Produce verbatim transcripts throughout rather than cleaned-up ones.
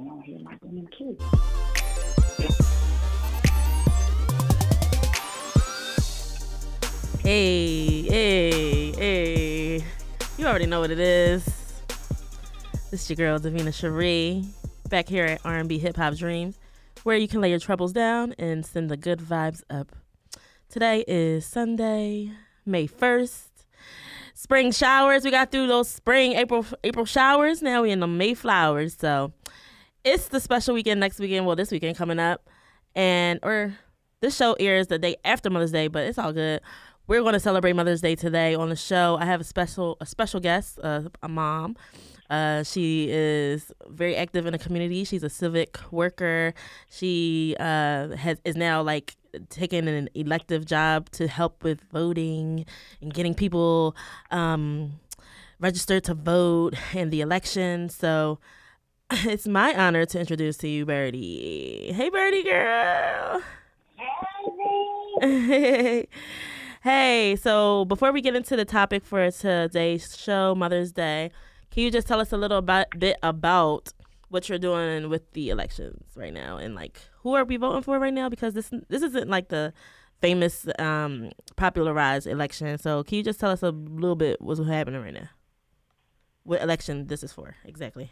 You don't hear my damn kids. Hey, hey, hey. You already know what it is. This is your girl, Davina Cherie, back here at R and B Hip Hop Dreams, where you can lay your troubles down and send the good vibes up. Today is Sunday, May first. Spring showers. We got through those spring, April April showers. Now we in the May flowers. So it's the special weekend next weekend. Well, this weekend coming up. And, or this show airs the day after Mother's Day, but it's all good. We're going to celebrate Mother's Day today on the show. I have a special a special guest, uh, a mom. Uh, she is very active in the community. She's a civic worker. She uh, has is now like taking an elective job to help with voting and getting people um, registered to vote in the election. So it's my honor to introduce to you Birdie. Hey, Birdie girl. Hey. Hey, so before we get into the topic for today's show, Mother's Day, can you just tell us a little about, bit about what you're doing with the elections right now and like who are we voting for right now? Because this this isn't like the famous um, popularized election. So can you just tell us a little bit what's happening right now? What election this is for exactly?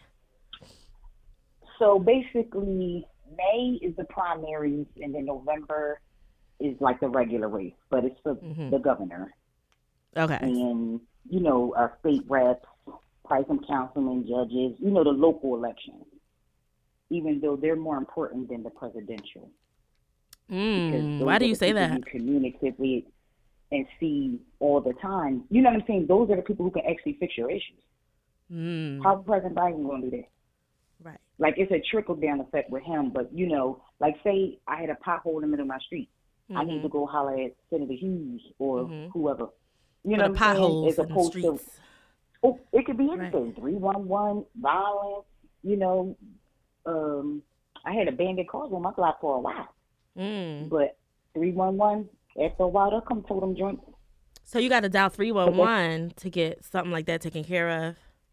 So basically, May is the primaries, and then November is like the regular race, but it's for mm-hmm. the governor. Okay. And, you know, our state reps, probably some councilmen, judges, you know, the local elections, even though they're more important than the presidential. Mm, why do you say that? You communicate with and see all the time. You know what I'm saying? Those are the people who can actually fix your issues. Mm. How President Biden going to do that? Right. Like, it's a trickle-down effect with him, but, you know, like, say I had a pothole in the middle of my street. Mm-hmm. I need to go holler at Senator Hughes or mm-hmm. whoever. You know what I'm saying? As opposed to, oh, it could be anything. Right. three one one, violence, you know. Um, I had abandoned cars on my block for a while. Mm. But three one one, after a while, they'll come to them joints. So you got to dial three one one to get something like that taken care of?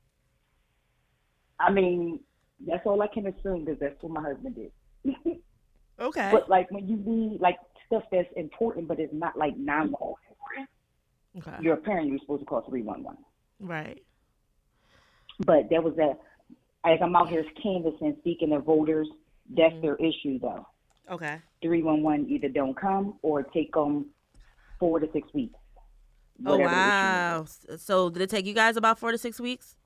I mean, that's all I can assume because that's what my husband did. Okay. But, like, when you need, like, stuff that's important, but it's not, like, nine one one, okay. You're a parent, you're supposed to call three one one. Right. But there was a, as I'm out here canvassing, speaking to voters, that's mm-hmm. their issue, though. Okay. three one one either don't come or take them four to six weeks. Oh, wow. So did it take you guys about four to six weeks?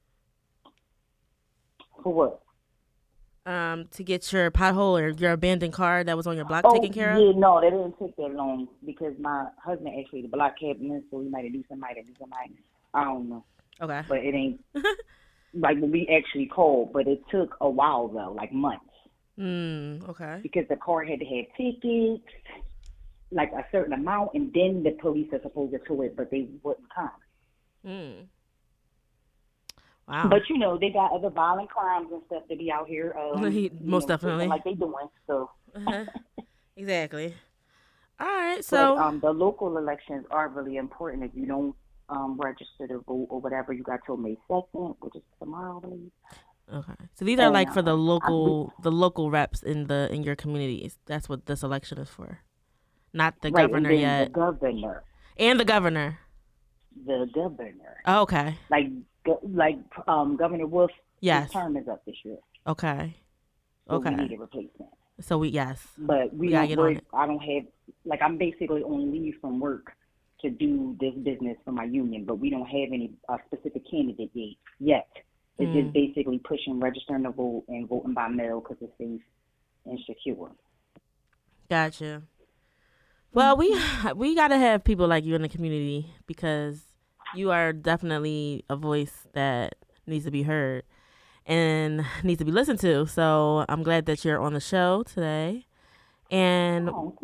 For what? Um, to get your pothole or your abandoned car that was on your block oh, taken care yeah, of? no, that didn't take that long because my husband actually the block cabinet, so he might have knew somebody, knew somebody. I don't know. Okay. But it ain't like when we actually called, but it took a while though, like months. Mm, okay. Because the car had to have tickets, like a certain amount, and then the police are supposed to tow it, but they wouldn't come. Mm. Wow. But, you know, they got other violent crimes and stuff to be out here. Um, Most know, definitely. Like they doing, so. Uh-huh. Exactly. All right, so. But, um, the local elections are really important. If you don't um, register to vote or whatever, you got till May second, which is tomorrow, I believe. Okay. So these are and, like for the um, local I, the local reps in the in your communities. That's what this election is for. Not the right, governor and yet. The governor. And the governor. The governor. Oh, okay. Like like um, Governor Wolf, yes. his term is up this year. Okay. So okay. we need a replacement. So we yes. But we, we don't work, I don't have like I'm basically on leave from work to do this business for my union, but we don't have any uh, specific candidate yet. yet. It's mm. just basically pushing registering to vote and voting by mail because it's safe and secure. Gotcha. Well, we we gotta have people like you in the community because you are definitely a voice that needs to be heard and needs to be listened to. So I'm glad that you're on the show today, and oh,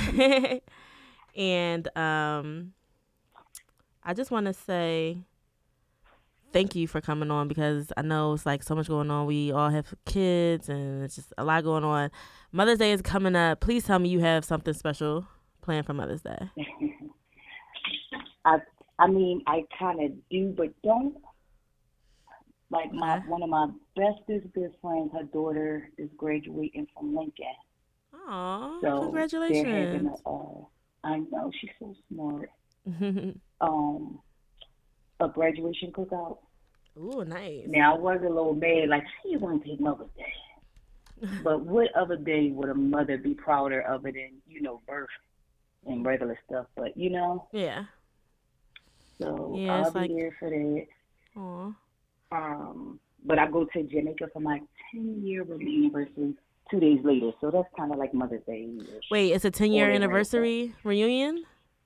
and um, I just want to say thank you for coming on because I know it's like so much going on. We all have kids and it's just a lot going on. Mother's Day is coming up. Please tell me you have something special planned for Mother's Day. I I mean, I kind of do, but don't. Like my one of my bestest good friends, her daughter is graduating from Lincoln. Oh, so congratulations! They're having a, uh, I know she's so smart. um, a graduation cookout. Ooh, nice. Now I was a little mad, like, how you gonna take Mother's Day? But what other day would a mother be prouder of it than, you know, birth and regular stuff? But you know. Yeah. So yeah, I'll be like... there for that. Aww. Um, but I go to Jamaica for my ten year anniversary two days later, so that's kind of like Mother's Day. Wait, it's a ten year anniversary reunion?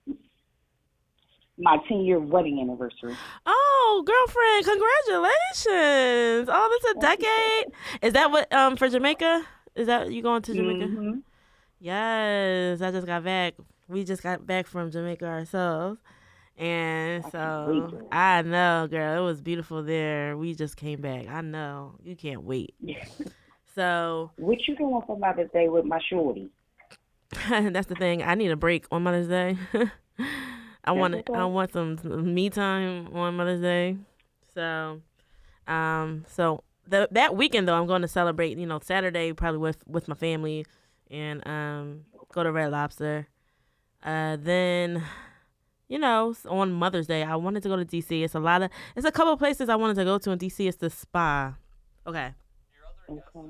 My ten year wedding anniversary. Oh, girlfriend, congratulations! Oh, that's a decade. Is that what um for Jamaica? Is that you going to Jamaica? Mm-hmm. Yes, I just got back. We just got back from Jamaica ourselves. And so I know, girl, it was beautiful there. We just came back. I know. You can't wait. Yeah. So what you doing for Mother's Day with my shorty? That's the thing. I need a break on Mother's Day. I want okay. I want some me time on Mother's Day. So um so the, that weekend though I'm going to celebrate, you know, Saturday probably with, with my family and um go to Red Lobster. Uh then You know, on Mother's Day, I wanted to go to D C. It's a lot of, it's a couple of places I wanted to go to in D C. It's the spa. Okay. Okay.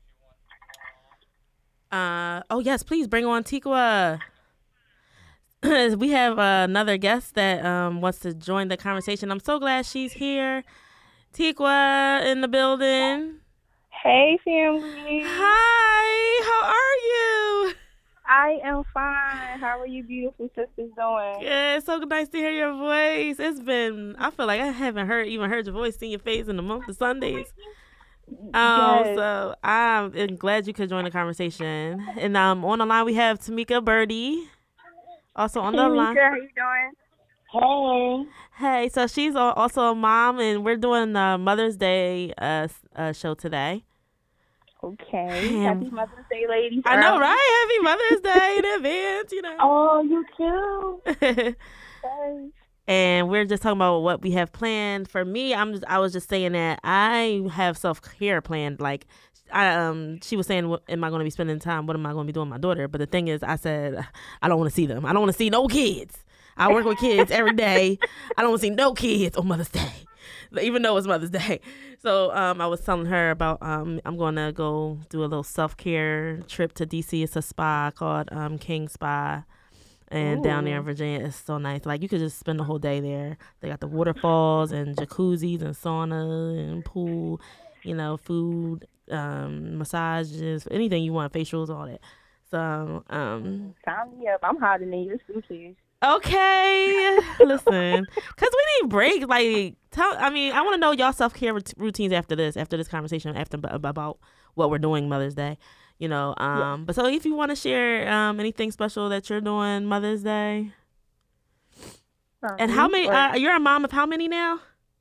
Uh, oh, yes, please bring on Tikwa. We have uh, another guest that um, wants to join the conversation. I'm so glad she's here. Tikwa in the building. Hey, family. Hi, how are you? I am fine. How are you beautiful sisters doing? Yeah, it's so nice to hear your voice. It's been, I feel like I haven't heard even heard your voice, seen your face in a month of Sundays. Um, yes. So I'm glad you could join the conversation. And um, on the line we have Tamika Birdie, also on hey, the Mika, line. How you doing? Hey. Hey, so she's also a mom, and we're doing the Mother's Day uh, uh show today. Okay. Damn. Happy Mother's Day, ladies. I know, right? Happy Mother's Day in advance, you know. Oh, you too. Yes. And we're just talking about what we have planned. For me, I'm just, I was just saying that I have self-care planned. Like, I um, she was saying, what, am I going to be spending time? What am I going to be doing with my daughter? But the thing is, I said, I don't want to see them. I don't want to see no kids. I work with kids every day. I don't want to see no kids on Mother's Day, even though it's Mother's Day. So um, I was telling her about um, I'm going to go do a little self-care trip to D C. It's a spa called um, King Spa. And Ooh. Down there in Virginia, it's so nice. Like, you could just spend the whole day there. They got the waterfalls and jacuzzis and sauna and pool, you know, food, um, massages, anything you want, facials, all that. So, um... Sign me up. I'm hiding in your suitcase. Okay. Listen. Because we need breaks. Like, tell, I mean, I want to know y'all self-care rut- routines after this, after this conversation, after about what we're doing Mother's Day. You know, um, yeah. But so if you want to share um, anything special that you're doing Mother's Day. Um, and how many, uh, you're a mom of how many now?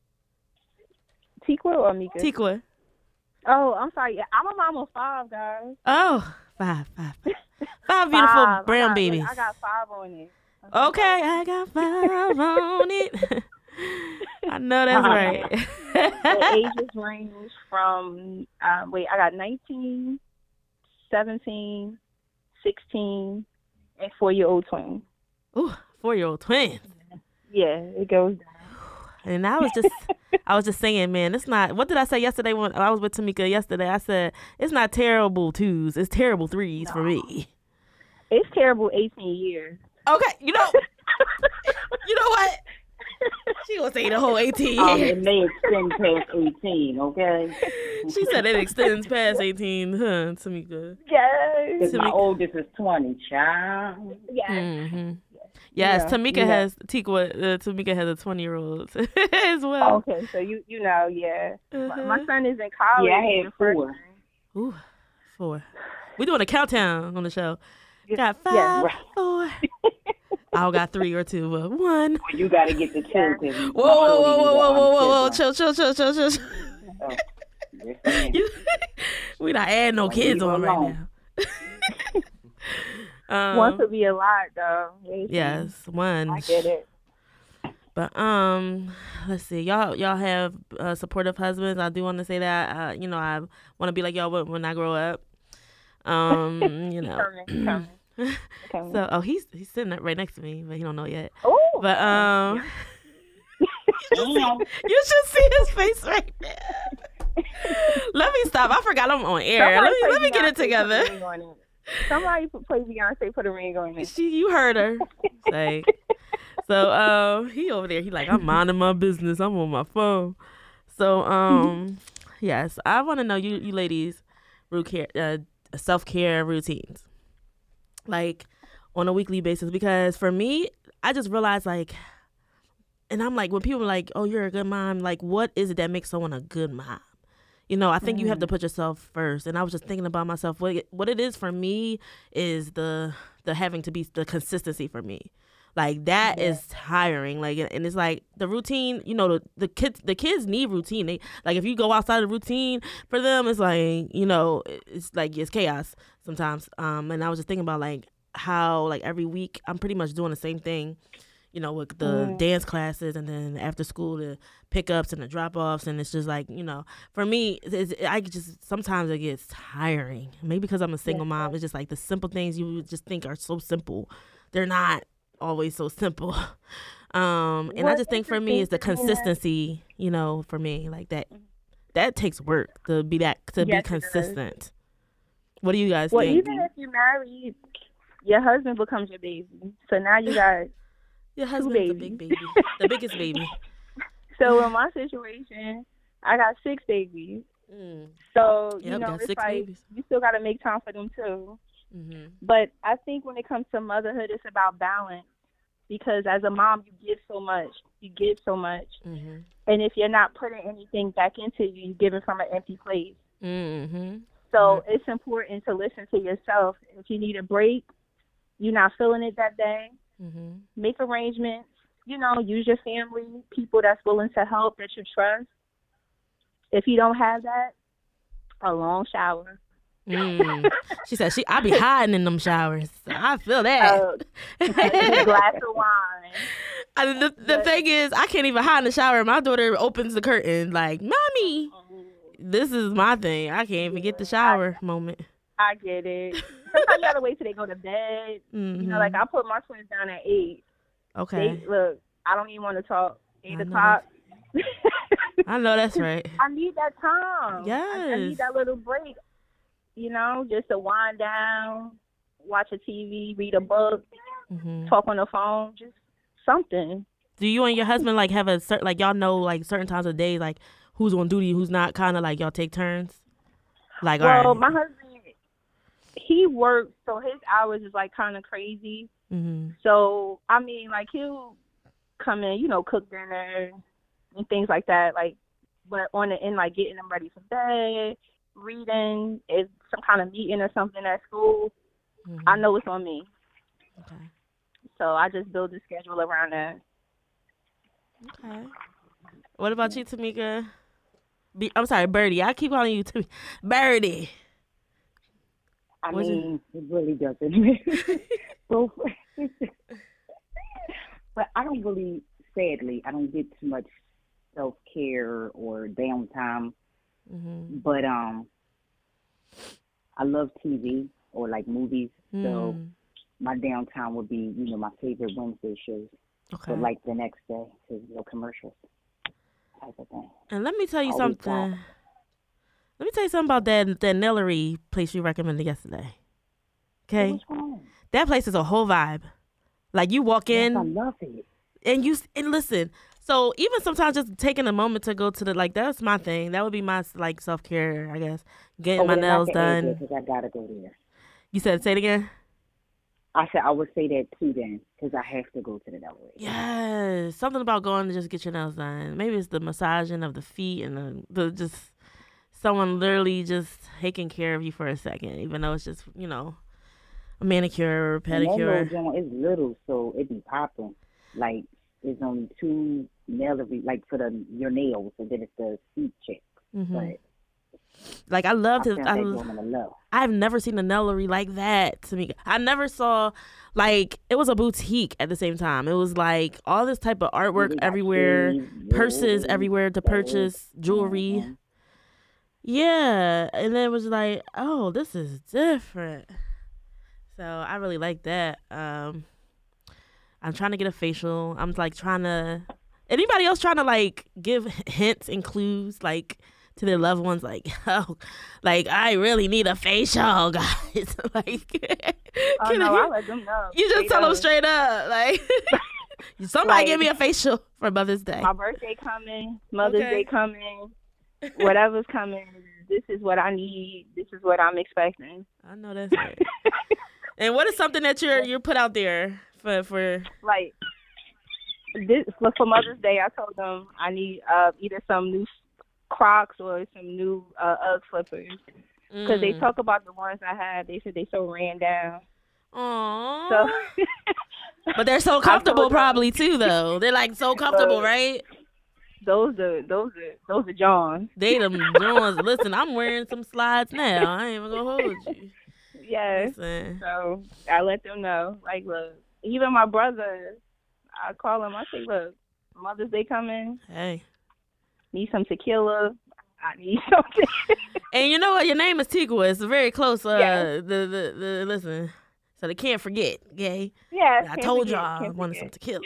Tikwa or Mika? Tikwa. Oh, I'm sorry. I'm a mom of five, guys. Oh, five, five, five. Five beautiful five. brown I got, babies. I got five on it. Okay, I got five on it. I know that's right. The ages range from, uh, wait, I got nineteen, seventeen, sixteen, and four-year-old twins. Ooh, four-year-old twins. Yeah, it goes down. And I was just, I was just saying, man, it's not, what did I say yesterday when I was with Tamika yesterday? I said, it's not terrible twos, it's terrible threes no. for me. It's terrible eighteen years. Okay, you know, you know what? She gonna say the whole eighteen um, it may extend past eighteen, okay? She said it extends past eighteen, huh, Tamika? Yes. Because my oldest is twenty, child. Yes. Mm-hmm. Yes, yeah. Tamika yeah. has, Tikwa, uh, Tamika has a twenty-year-old as well. Okay, so you you know, yeah. Uh-huh. My, my son is in college. Yeah, I had four. Ooh, four. We're doing a countdown on the show. Got five, yeah, right. four. I got three or two, but one. Well, you got to get the two. Whoa, whoa, whoa, whoa, whoa, whoa, whoa, whoa, chill, chill, chill, chill, chill. Oh, you, we not adding no kids on right now. um, one could be a lot, though. Yes, one. I get it. But um, let's see, y'all y'all have uh, supportive husbands. I do want to say that. Uh, you know, I want to be like y'all when, when I grow up. Um, you know. Coming, coming, coming. So, oh, he's he's sitting right next to me, but he don't know yet. Oh, but um, you, should see, you should see his face right now. Let me stop. I forgot I'm on air. Somebody let me let me get it together. It. Somebody play Beyonce, put a ring on it. She, you heard her. Like, so, um, he over there. He like, I'm minding my business. I'm on my phone. So, um, yes, I want to know you, you ladies, root care, uh, self care routines, like on a weekly basis. Because for me, I just realized like, and I'm like, when people are like, oh, you're a good mom. Like, what is it that makes someone a good mom? You know, I think mm. you have to put yourself first. And I was just thinking about myself. What it, what it is for me is the the having to be the consistency for me. Like that yeah. is tiring. Like, and it's like the routine. You know, the, the kids the kids need routine. They like if you go outside of the routine for them, it's like you know, it's like it's chaos sometimes. Um, and I was just thinking about like how like every week I'm pretty much doing the same thing. You know, with the mm. dance classes and then after school the pickups and the drop offs, and it's just like you know, for me, it's, I just sometimes it gets tiring. Maybe because I'm a single yeah. mom, it's just like the simple things you just think are so simple, they're not always so simple. Um, and what I just think for me is the consistency. You know, for me like that, that takes work to be that to yes, be consistent. What do you guys well, think? Well, even if you're married, your husband becomes your baby, so now you got. Your husband's the big baby, the biggest baby. So in my situation, I got six babies. Mm. So you yep, know, it's like babies. You still got to make time for them too. Mm-hmm. But I think when it comes to motherhood, it's about balance because as a mom, you give so much, you give so much, mm-hmm. and if you're not putting anything back into you, you're giving from an empty place. Mm-hmm. So mm-hmm. it's important to listen to yourself. If you need a break, you're not feeling it that day. Mm-hmm. Make arrangements, you know, use your family, people that's willing to help that you trust. If you don't have that, a long shower. Mm. She said, "She, I be hiding in them showers. So I feel that." Uh, a glass of wine. I mean, the the but, thing is, I can't even hide in the shower. My daughter opens the curtain like, "Mommy, this is my thing. I can't even get the shower I, moment." I get it. Sometimes you gotta wait till they go to bed. Mm-hmm. You know, like I put my twins down at eight. Okay. They, look, I don't even want to talk. Eight I o'clock. I know that's right. I need that time. Yes. I, I need that little break. You know, just to wind down, watch a T V, read a book, mm-hmm. talk on the phone, just something. Do you and your husband like have a certain like y'all know like certain times of day like who's on duty, who's not? Kind of like y'all take turns. Like well, all right. my husband. He works, so his hours is like kind of crazy. Mm-hmm. So I mean, like he'll come in, you know, cook dinner and things like that. Like, but on the end, like getting them ready for bed, reading, is some kind of meeting or something at school. Mm-hmm. I know it's on me. Okay. So I just build a schedule around that. Okay. What about you, Tamika? Be, I'm sorry, Birdie. I keep calling you Tamika. Birdie. I What's mean, it? it really doesn't. Both. But I don't really, sadly, I don't get too much self-care or downtime. Mm-hmm. But um, I love T V or like movies. Mm. So my downtime would be, you know, my favorite Wednesday shows. Okay. But like the next day, because no commercials type of thing. And let me tell you Always something. Wild. Let me tell you something about that that Nillery place you recommended yesterday. Okay, what's wrong? That place is a whole vibe. Like you walk in, yes, I love it. And you and listen. So even sometimes just taking a moment to go to the like that's my thing. That would be my like self care, I guess. Getting oh, my nails done. Because I gotta go there. You said say it again. I said I would say that too then, because I have to go to the Nillery. Yes, something about going to just get your nails done. Maybe it's the massaging of the feet and the, the just. Someone literally just taking care of you for a second, even though it's just, you know, a manicure or pedicure. And that little joint is little, so it be popping. Like, there's only two nail, like, for the your nails, and then it's the feet check. Mm-hmm. But Like I loved his. I, I I've never seen a Nellery like that to me. I never saw like it was a boutique at the same time. It was like all this type of artwork everywhere, purses everywhere to purchase, jewelry. Yeah, and then it was like, oh, this is different. So I really like that. Um, I'm trying to get a facial. I'm like trying to. Anybody else trying to like give hints and clues like to their loved ones? Like, oh, like I really need a facial, guys. Like, oh no, I let them know. You just tell them straight up, like, somebody like, give me a facial for Mother's Day. My birthday coming, Mother's okay. Day coming, whatever's coming. This is what I need. This is what I'm expecting. I know that's right. And what is something that you're you're put out there for for like this for Mother's Day? I told them I need uh, either some new Crocs or some new uh, UGG slippers because mm. they talk about the ones I had. They said they so ran down. Aww. So, but they're so comfortable, probably too. Though they're like so comfortable, right? Those are those are those are Johns. They them Johns. Listen, I'm wearing some slides now. I ain't even gonna hold you. Yes. Listen. So I let them know. Like, look, even my brother, I call him. I say, look, Mother's Day coming. Hey. Need some tequila. I need something. And you know what? Your name is Tigua. It's very close. Uh, yes. the, the the listen, so they can't forget. Okay. Yeah. I told forget, y'all I wanted some tequila.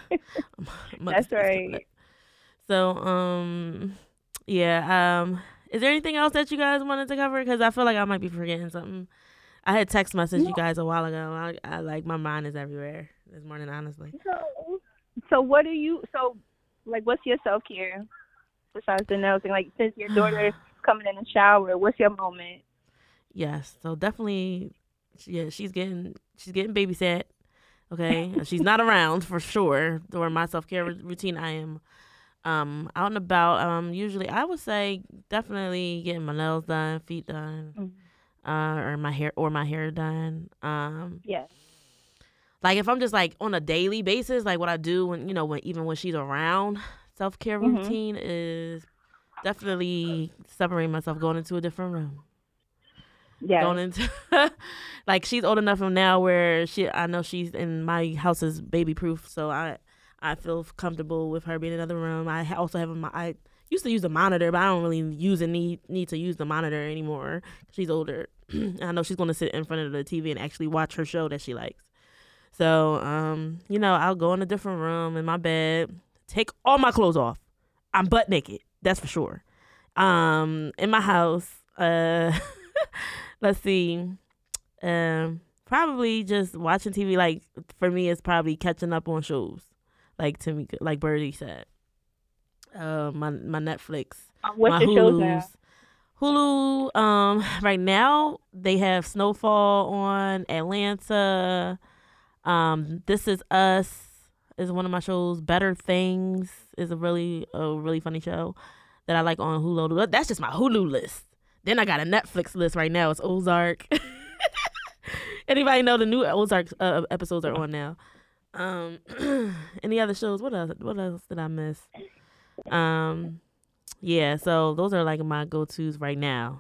That's right. So um, yeah. Um, is there anything else that you guys wanted to cover? Because I feel like I might be forgetting something. I had text messaged you guys a while ago. I, I like my mind is everywhere this morning, honestly. So, so what do you? So, like, what's your self care? Besides the nails, like since your daughter's coming in the shower, what's your moment? Yes, so definitely, yeah, she's getting she's getting babysat. Okay, she's not around for sure during my self care routine. I am um out and about. Um, usually I would say definitely getting my nails done, feet done, mm-hmm. uh, or my hair or my hair done. Um, yes. Like if I'm just like on a daily basis, like what I do when you know when even when she's around. Self-care routine mm-hmm. is definitely separating myself, going into a different room. Yeah. Going into like she's old enough now where she I know she's in my house is baby proof, so I I feel comfortable with her being in another room. I also have a I used to use the monitor, but I don't really use and need need to use the monitor anymore. She's older. I know she's going to sit in front of the T V and actually watch her show that she likes. So, um, you know, I'll go in a different room in my bed. Take all my clothes off. I'm butt naked. That's for sure. Um, in my house, uh, let's see. Um, probably just watching T V. Like for me, it's probably catching up on shows. Like to me, like Birdie said. Uh, my my Netflix. Uh, what's my your shows now? Hulu. Um, right now they have Snowfall on, Atlanta. Um, This Is Us. Is one of my shows. Better Things is a really a really funny show that I like on Hulu. That's just my Hulu list. Then I got a Netflix list right now. It's Ozark. Anybody know the new Ozark uh, episodes are on now? Um, any other shows? What else? What else did I miss? Um, yeah. So those are like my go-tos right now.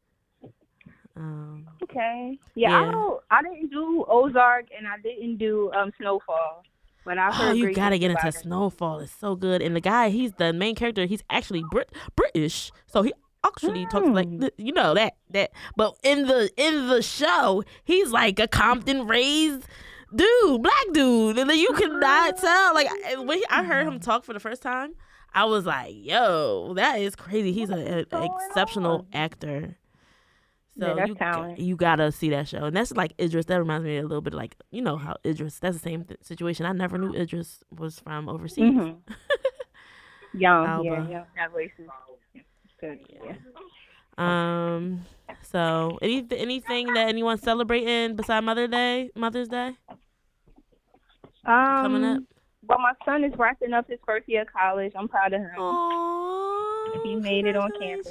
Um, okay. Yeah, yeah. I don't. I didn't do Ozark and I didn't do um Snowfall. But I've heard oh, you gotta get into it. Snowfall. It's so good. And the guy, he's the main character. He's actually Brit- British, so he actually mm. talks like you know that that. But in the in the show, he's like a Compton raised dude, black dude, and then you cannot tell. Like when I heard him talk for the first time, I was like, "Yo, that is crazy." He's an exceptional actor. So yeah, you, talent. you gotta see that show. And that's like Idris. That reminds me a little bit like, you know how Idris, that's the same th- situation. I never knew Idris was from overseas. Mm-hmm. Young, yeah, yeah. That voice is good, yeah. Um, so any, anything that anyone's celebrating beside Mother Day, Mother's Day? Um, coming up? Well, my son is wrapping up his first year of college. I'm proud of him. Aww, he made it on campus.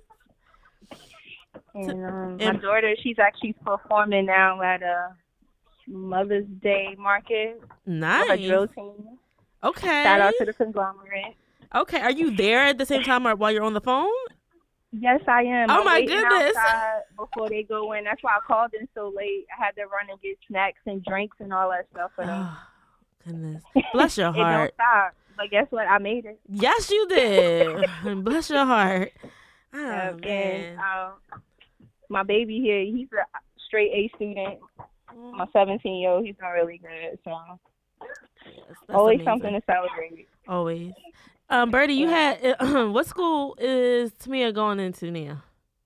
And um, my daughter, she's actually performing now at a Mother's Day market. Nice. With a drill team. Okay. Shout out to the conglomerate. Okay. Are you there at the same time or while you're on the phone? Yes, I am. Oh I'm my goodness! Outside before they go in, that's why I called in so late. I had to run and get snacks and drinks and all that stuff for them. Oh, goodness, bless your heart. It don't stop. But guess what? I made it. Yes, you did. Bless your heart. Oh, yeah, man. And um, my baby here, he's a straight A student. My seventeen-year-old, he's not really good. So yes, always amazing. Something to celebrate. Always. Um, Birdie, you had uh, what school is Tamia going into now?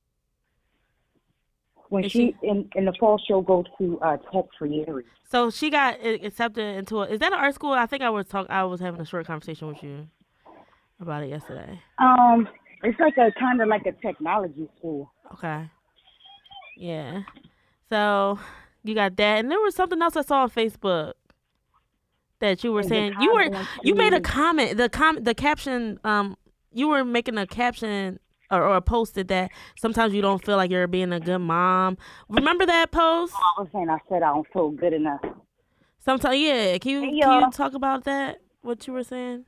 When is she, she in in the fall, she'll go to uh, Tech Trieri. So she got accepted into a. Is that an art school? I think I was talk. I was having a short conversation with you about it yesterday. Um, it's like a kind of like a technology school. Okay. Yeah. So you got that, and there was something else I saw on Facebook that you were saying. You were you made a comment. The com the caption. Um, you were making a caption or, or posted that sometimes you don't feel like you're being a good mom. Remember that post? Oh, I was saying I said I don't feel good enough. Sometimes, yeah. Can you hey, can you talk about that? What you were saying?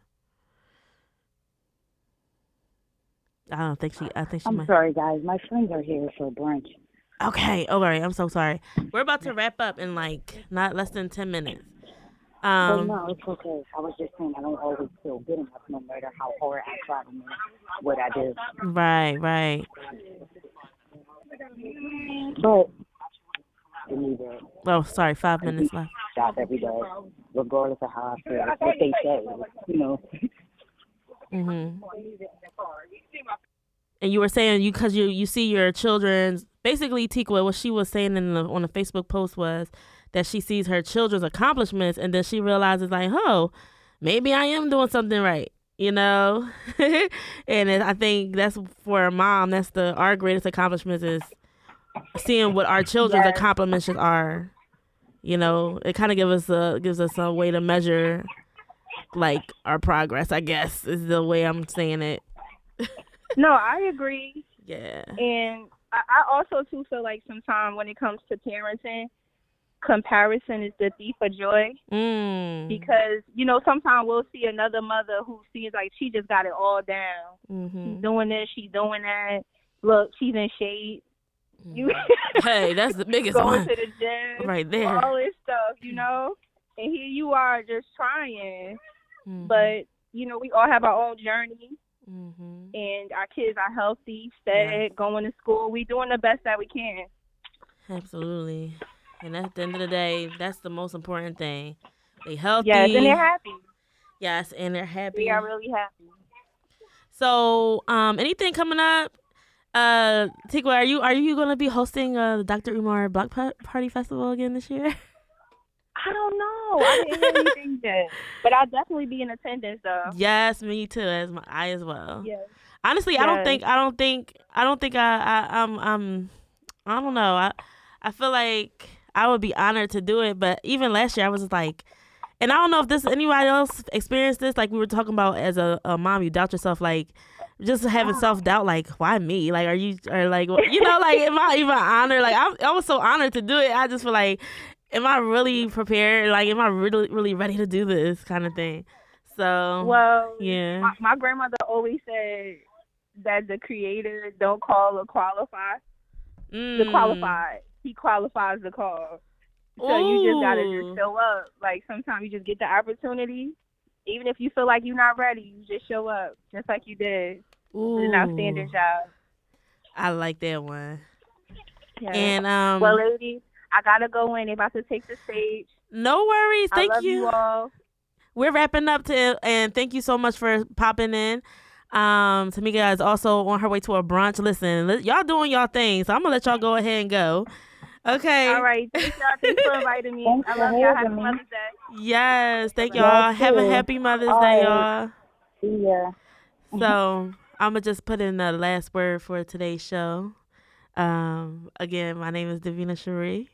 I don't think she. I think she. I'm might. sorry, guys. My friends are here for brunch. Okay. Oh, all right. I'm so sorry. We're about to wrap up in like not less than ten minutes. Um, but no, it's okay. I was just saying I don't always feel good enough, no matter how hard I try to make what I do. Right. Right. But I need that. Oh, sorry. Five minutes left. Job every day, regardless of how I feel. What they say, you know. Mhm. And you were saying you because you you see your children's basically Tikwa, what she was saying in the, on the Facebook post was that she sees her children's accomplishments and then she realizes like, oh, maybe I am doing something right, you know. And it, I think that's for a mom. That's the our greatest accomplishment is seeing what our children's yes. accomplishments are. You know, it kind of gives us a gives us a way to measure like our progress. I guess is the way I'm saying it. No, I agree. Yeah. And I, I also, too, feel like sometimes when it comes to parenting, comparison is the thief of joy. Mm. Because, you know, sometimes we'll see another mother who seems like she just got it all down. Mm-hmm. She's doing this, she's doing that. Look, she's in shape. You hey, that's the biggest going one. to the gym. Right there. All this stuff, you know. And here you are just trying. Mm-hmm. But, you know, we all have our own journey. Mm-hmm. And our kids are healthy, fed, yeah. going to school. We doing the best that we can. Absolutely. And at the end of the day, that's the most important thing. They healthy. Yes, and they're happy. Yes, and they're happy. We are really happy. So, um, anything coming up? Uh, Tikwa, are you are you going to be hosting uh, the Doctor Umar Block Party Festival again this year? I don't know. I didn't hear anything yet. But I'll definitely be in attendance though. Yes, me too. As my I as well. Yes. Honestly, yes. I don't think I don't think I don't think I, I I'm I'm I don't know. I I feel like I would be honored to do it, but even last year I was just like, and I don't know if this anybody else experienced this. Like we were talking about as a, a mom, you doubt yourself, like just having self doubt, like why me? Like are you or like you know like am I even honored? Like I I was so honored to do it. I just feel like. Am I really prepared? Like, am I really, really ready to do this kind of thing? So, well, yeah. My, my grandmother always said that the creator don't call or qualify. Mm. The qualified. He qualifies the call. So Ooh. You just got to just show up. Like, sometimes you just get the opportunity. Even if you feel like you're not ready, you just show up, just like you did. Ooh. It's an outstanding job. I like that one. Yeah. And, um... Well, ladies, I gotta go in. They're about to take the stage. No worries. Thank I love you. you all. We're wrapping up to, and thank you so much for popping in. Um, Tamika is also on her way to a brunch. Listen, li- y'all doing y'all thing, so I'm gonna let y'all go ahead and go. Okay. All right. Thanks, y'all. Thanks for inviting me. Thanks I love y'all. Happy Mother's Day. Yes. Thank y'all. Yes, Have a happy Mother's all Day, right. y'all. Yeah. So I'm gonna just put in the last word for today's show. Um, again, my name is Davina Cherie.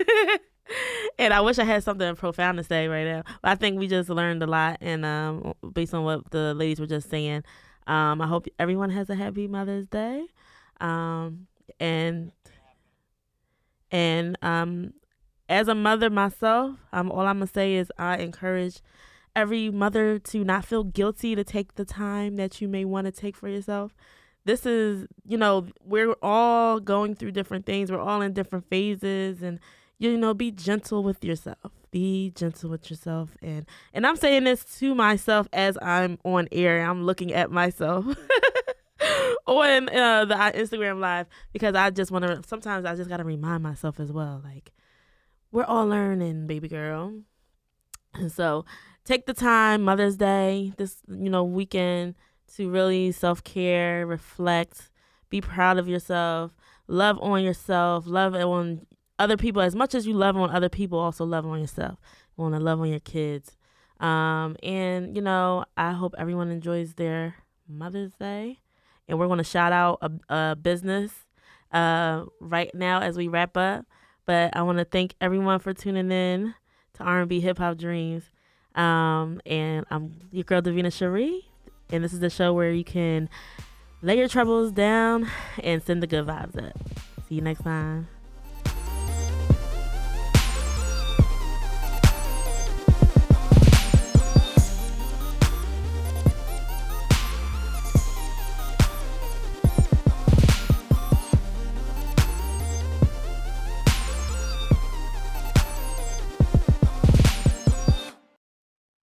And I wish I had something profound to say right now. But I think we just learned a lot, and um, based on what the ladies were just saying, um, I hope everyone has a happy Mother's Day. Um, and and um, as a mother myself, um, all I'm gonna say is I encourage every mother to not feel guilty to take the time that you may want to take for yourself. this is, you know, we're all going through different things. We're all in different phases, and, you know, be gentle with yourself. Be gentle with yourself. And, and I'm saying this to myself as I'm on air. I'm looking at myself on uh, the Instagram Live, because I just want to, sometimes I just got to remind myself as well, like, we're all learning, baby girl. And so take the time, Mother's Day, this, you know, weekend, to really self-care, reflect, be proud of yourself, love on yourself, love on other people. As much as you love on other people, also love on yourself. You want to love on your kids. Um, and, you know, I hope everyone enjoys their Mother's Day. And we're going to shout out a, a business uh, right now as we wrap up. But I want to thank everyone for tuning in to R and B Hip Hop Dreams. Um, and I'm your girl, Davina Cherie. And this is the show where you can lay your troubles down and send the good vibes up. See you next time.